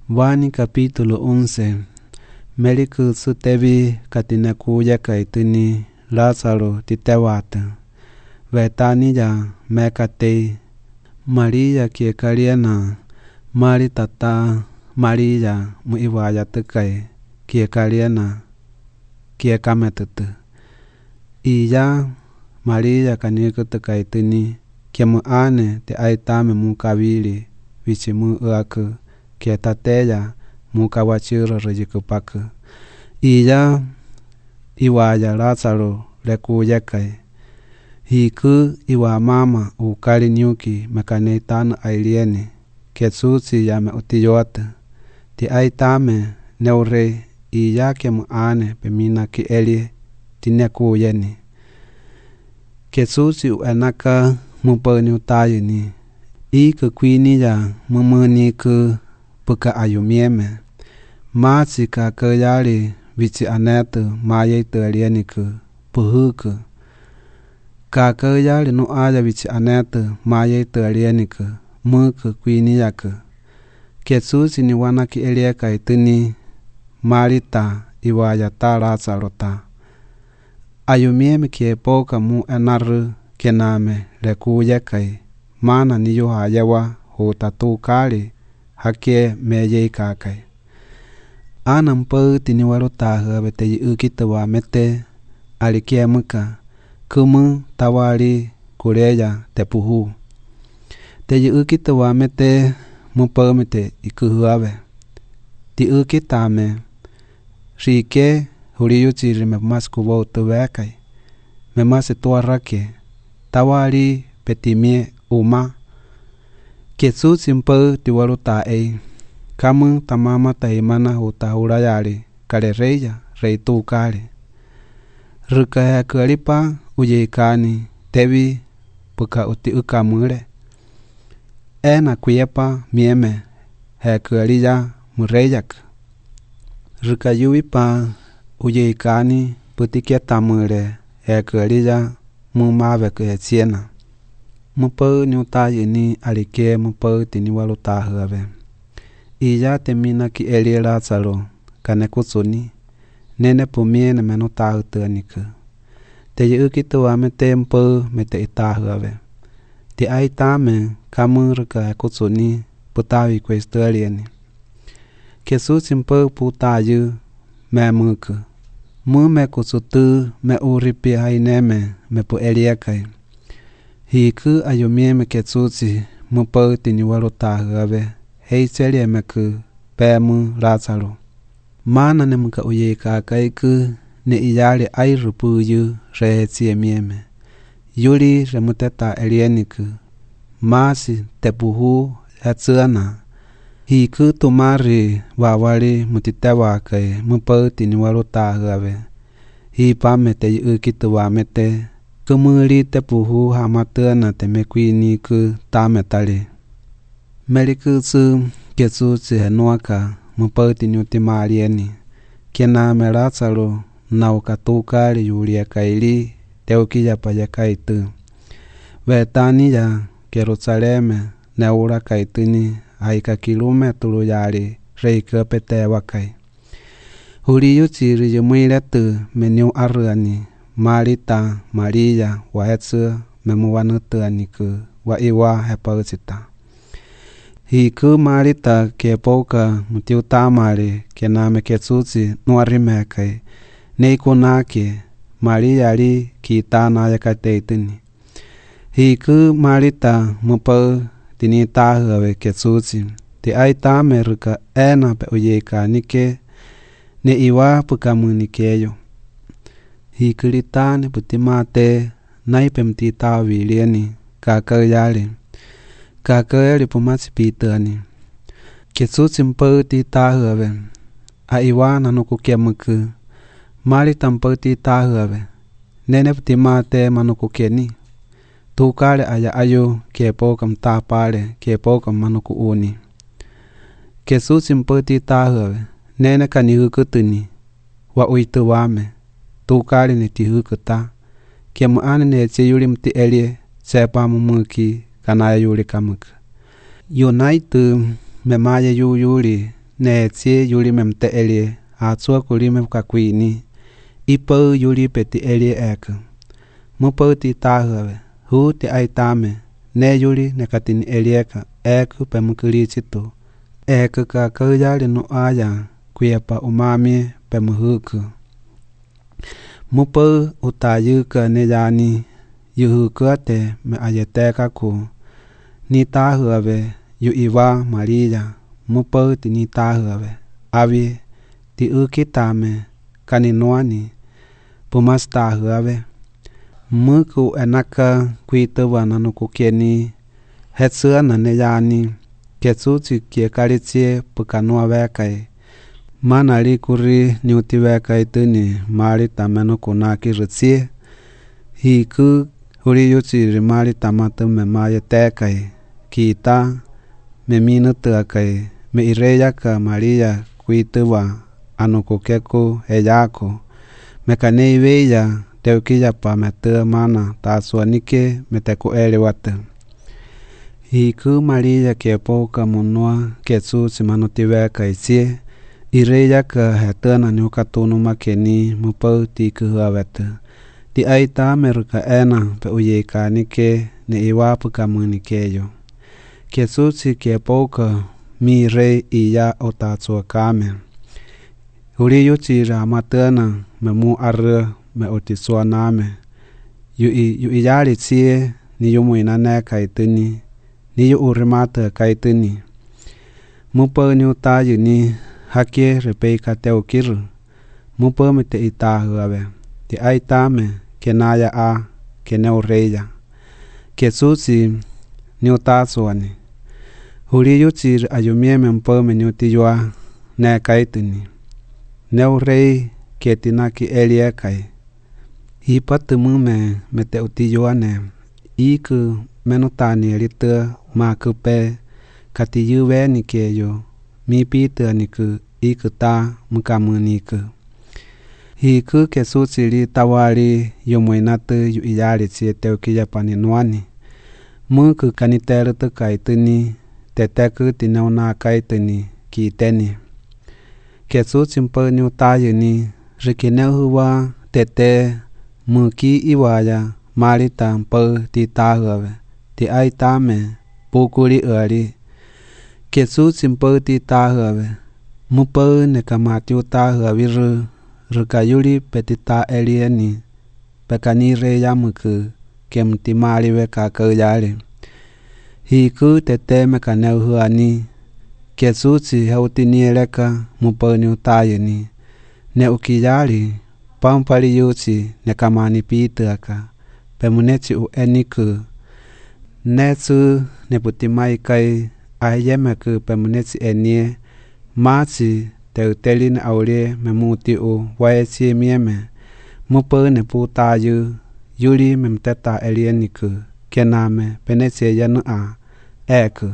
Vani capítulo 11. Meliku sutevi katinakuya kaitini Lázaro titewata. Vetani ya mekate. Maria kiekaliana. Mari tata Maria muiwaya tukai. Kiekaliana. Kiekametutu. Iya Maria kaniku tukaitini. Kiemu ane te aitame mukavili. Vichimu uaku. Kietateya mukawachiro rejikupaku. Iya iwaya Lázaro lekuyekai. Hiku iwa mama ukali nyuki mekanetanu ailieni. Ketsusi yame utiyote. Ti aitame neure iya kemu ane pemina ki elie tinekuyeni. Ketsusi uenaka mupani utayini. Iku kwini ya mumuni ku puka ayumieme. Masi ka kayali vici anetu maya itu alieniku puhuku. Ka kayali no aya vici anetu maya itu alieniku muku kwini yaku. Ketsusi ni wanaki elieka ituni Marita iwaya ta Lázaro ta. Ayumieme kiepoka mu enaru kename lekuyekai. Mana ni yuhayewa hutatu kali hakie meye kakai. Ana mpo tini warutaha bete yukitawa mete alikie muka kumu tawali kureya tepuhu. Te yukitawa mete mupo mete ikuhuawe. Ti ukitame rike huriyuchiri me maskubo tuwekai. Me masituarake tawali petimie uma. Ketsusi mpo tiwarutai. Kamu tamama taimana utahurayari kalereya reitu kale. Rukaya kualipa uyekani tevi puka uti ukamure. Ena kuyepa mieme hekualiya mureyak. Rukayuipa uyekani putikiatamure hekualiya mumawe kuhetiena. Mupo ni utayi ni alike mupo tini walutahawe. Iya temina ki elie Lázaro kanekutsuni. Nene pumiene menutahu tuaniku. Te yukituwa mete mpo mete itahawe. Ti aitame kamurka kutsuni putawi kwestalieni. Kesusi mpo putayu me muku. Mu me kutsutu me uripi haineme me pu eliekai. Hiku ayumieme ketsusi mupo tini walutahawe. Hei selie meku pemu Lázaro. Mana ne muka uyeka kaiku ne iyale airupuyu rehetie mieme. Yuli remuteta elieniku. Masi tepuhu hatsuana. Hiku tumari wawali mutitewa kai mupo tini walutahawe. Hipame te yukituwa mete. Kumuli tepuhu hamatuana temekwini ku tametali. Melikusu ketsusi henuaka mupati nyuti marieni. Kena me Lázaro na ukatukali yulia kaili teukia payakaitu. Vetani ya Jerusaleme neura kaituni aika kilometru yari reikapete wakai. Huriyu chiri yumuiletu meniu aruani Marita Maria waetsu memuwanutu aniku wa iwa hepausita. Hiku Marita kepoka mutiutamari kename ketsusi nuarimekai. Neikunake Maria li kitana yakateituni. Hiku Marita mupo tinitahawe ketsusi. Ti aitame ruka ena pe uyeka nike ne iwa pukamunikeyo. Hiku litane putimate naipe mtitawilieni kakayali. Kakayali pumasipitani. Ketsusi mpo titahawe. Aiwana nukukemuku. Marita mpo titahawe. Nene putimate manukukeni. Tukale aya ayo kepoka mtapale kepoka manuku uni. Ketsusi mpo titahawe. Nene kanihukutuni. Wa uituwame. Tukale nitihukuta. Kemu ane neche yuli mti elie sepa mumuki kanaya yuli kamuka. Yunaitu memaya yuli ne tie yuli mem te elie a tsua kuli mem ka kuini ipo yuli peti elie ek mo po ti ta have hu te ai tame ne yuli ne katini elieka ek pe mukuli chitu ek ka kaya le no aya kuiapa umami pe muhuku mo po utayu ka ne yani yuhu te me ayeteka ku ni ta have yu iwa Maria mo po ti ni ta have avi ti ukitame kaninoani pumasta have muku enaka kuitawana no kukeni hetsua na ne yani ketsuti kie kalitie pukanua vekai manali kuri niuti vekai tuni mali tameno kunaki ritsie hiku huri yuti rimali tamatu me maye tekai kita me minutu akai me ireya ka Maria kuitawa anukukeku eyako me kanei veya teukija pa mete mana ta suanike meteko elewate hiku Maria kepo ka munua ketsu simano tiveka isie ireya ka hetana ni ukatunu makeni mupo ti kuhavete ti aita meruka ena pe uyeka nike ne iwapu ka munikeyo ketsu si kepo ka mi re iya otatsua kame uri yutira matana me mu arre me otisua name yu iyari tsie ni yu muina ne kaitini ni yu urimata kaitini mupo ni utayu ni hake repei kateu kiru mupo me te itahu ave ti aitame kenaya a keneu reya ketsusi ni utasuani huri yutir ayumieme mpo me ni utiyua ne kaitini neu rei ketinaki eliekai ipatu mume mete utiyuane iku menutani elite makupe kati yuwe nikeyo mi pita niku iku ta mukamuniku hiku kesutsili tawali yumuinatu yu iyari tsiete ukiya paninuani muku kaniteru tu kaituni teteku tineuna kaituni kiteni kesutsi mpo ni utayu ni rikineuhuwa tete muki iwaya marita mpo ti tahave ti aitame pukuli eri kesutsi mpo ti tahave mupo ne kamati utahave rukayuli petita elieni pekanire yamuku kemti maliwe kakayali hiku tete mekaneuhuani kesutsi hautinieleka mupo ni utayu ni ne ukiyali pampali yuti ne kamani pitaka pemuneti u eniku netsu ne putimai kai ayemeku pemuneti enie mati teuteli ne aulie memuti u waeti mieme mupo ne putayu yuli memteta elieniku kename peneti yanu a eku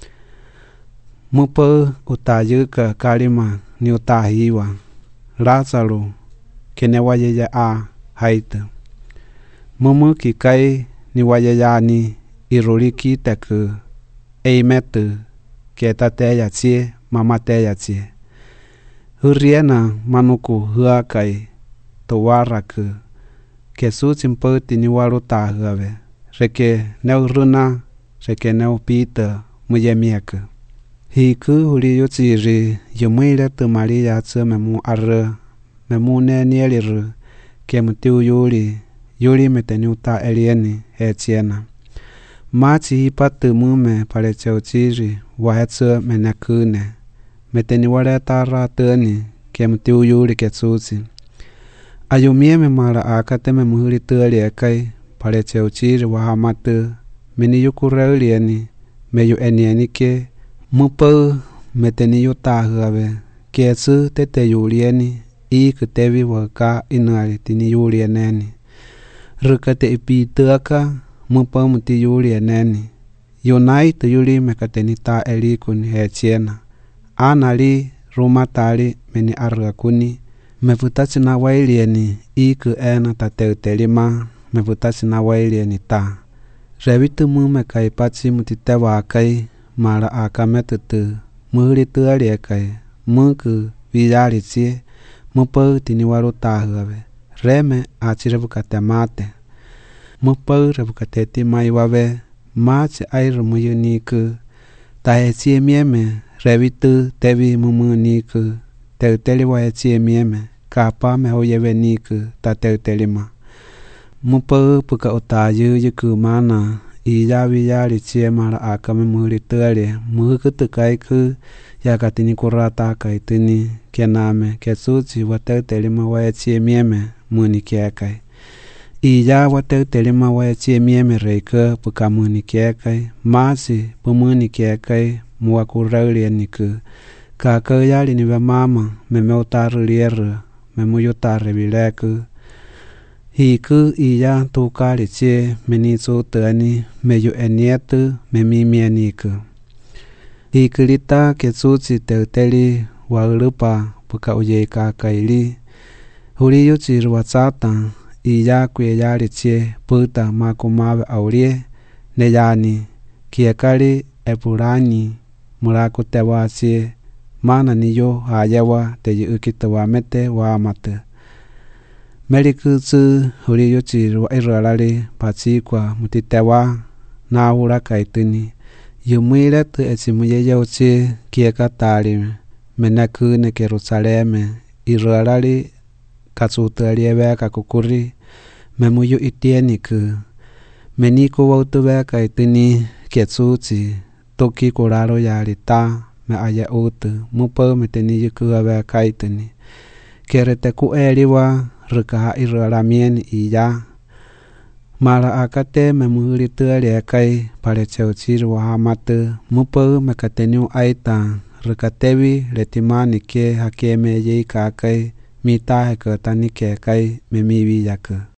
mupo utayu ka kalima ni utahiwa Lazaro kene wayeya a haita mumu kikai ni wayeyani iruliki teku eimetu ketate yatie mamate yatie huriena manuku huakai towaraku kesuti mpoti ni waluta have reke neuruna reke neupita muyemieka hiku huri yutiri yumuile tu Maria tsu memu arre memu ne nieliru kemutiu yuli meteniuta elieni etiena mati hipatu mume palechotiri wahetsu menekune meteni waleta rateni kemutiu yuli ketsuti ayumieme mara akate memuhuri tuali ekai palechotiri wahamatu meni yukurelieni meyu enienike mupo meteni yutahave ketsu tete yulieni ikutevi waka inari tini yulieneni rukate ipituaka mupo muti yulieneni yunai tu yuli mekateni ta elikuni hetiena anali rumatali meni arrakuni mefutachina wailieni iku ena tateutelima mefutachina wailieni ta revitu mume kaipachi mutite wakai mara akametutu muhuri tuali ekai mơ cứ vì ra lì chia mơ bơ thì ni waru ta hờ về reme a chỉ rebu cả mate mơ bơ rebu cả ti mai wa về má chỉ ai rồi mơ ni cứ tai chia mía me revi tư tevi mơ ni cứ teu teli wa chia mía me capa me hoye ve ni cứ ta teu teli ma mơ bơ puka ota yu cứ mana i ya vi ya lì chia mà là a ka me mơ lì tơ lì mơ cứ tự cái cứ ya ka tini kurata kai tini kename ke suchi wate telima wa chi mieme muni ke kai i ya wate telima wa chi mieme reika puka muni ke kai masi pu muni ke kai muwa kurali ni ku ka ka ya li ni va mama me me utar lier me mu yutar bile ku hi ku i ya tu ka li che me ni so tani me yu eniet me mi mi ni ku hi kulita ke suchi te teli wa lupa puka uye ka kaili huri yu chi ruwa sata i ya kwe ya li che puta ma kumave aulie ne yani kia kali epurani muraku te wa che mana ni yo hayawa te yu ukita wa mete wa mate meriku tsu huri yu chi ruwa iralali pachi kwa mutitewa na hura kaituni yu muire tu echimuye yauchi kia katari menaku ne Jerusaleme iralali katsutari ebe kakukuri memuyu itieni ku meniku wautu be kaituni ketsuchi toki kuraro yarita me aya utu mupo meteni yuku ebe kaituni kerete ku eliwa rika iralamien iya mara akate me muhuri tuale kai pare cheuchir wa hamate mupo me katenu aita rikatevi letimani ke hakeme ye ka kai mita he ka tani ke kai me mi vi yak